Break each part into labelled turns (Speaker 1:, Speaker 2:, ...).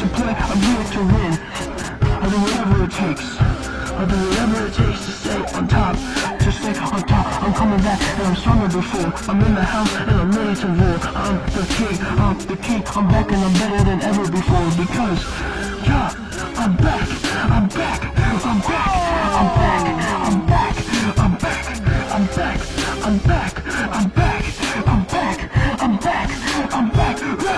Speaker 1: play, I'm here to win. I'll do whatever it takes. I'll do whatever it takes to stay on top. To stay on top, I'm coming back and I'm stronger before. I'm in the house and I'm ready to roar. I'm the king, I'm back and I'm better than ever before. Because, yeah, I'm back, I'm back, I'm back, I'm back, I'm back, I'm back, I'm back, I'm back, I'm back, I'm back, I'm back, I'm back.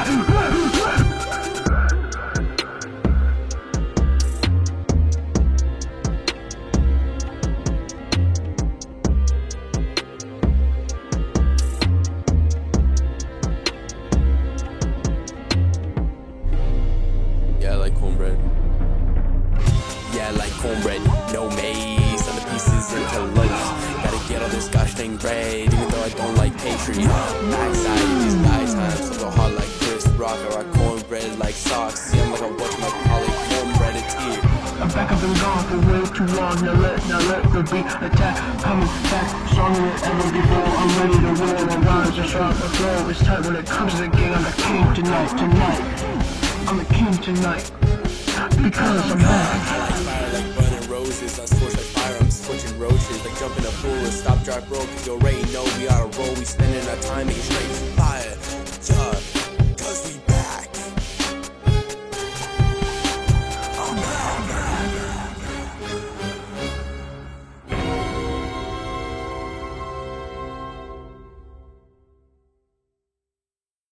Speaker 2: Yeah, I like cornbread. Yeah, I like cornbread. No maize, and the pieces into loaves. Gotta get all this gosh dang bread, even though I don't like pastry. Backside of these night times, I go hard like Chris Rock. I rock cornbread like socks. See, I'm like I watch my colleague cornbread, it's here.
Speaker 1: I'm back, I've been gone for way too long. Now let the beat attack. Coming back, stronger than ever before. I'm ready to roll, my rhymes are sharp, my flow is tight. When it comes to the game, I'm the king tonight. I'm the king tonight. Because I'm back.
Speaker 2: I like fire like burning roses. I scorch like fire, I'm scorching roaches. Like jumping a pool, stop, drop, roll. Cause you already know we oughta roll. We spending our time making straight.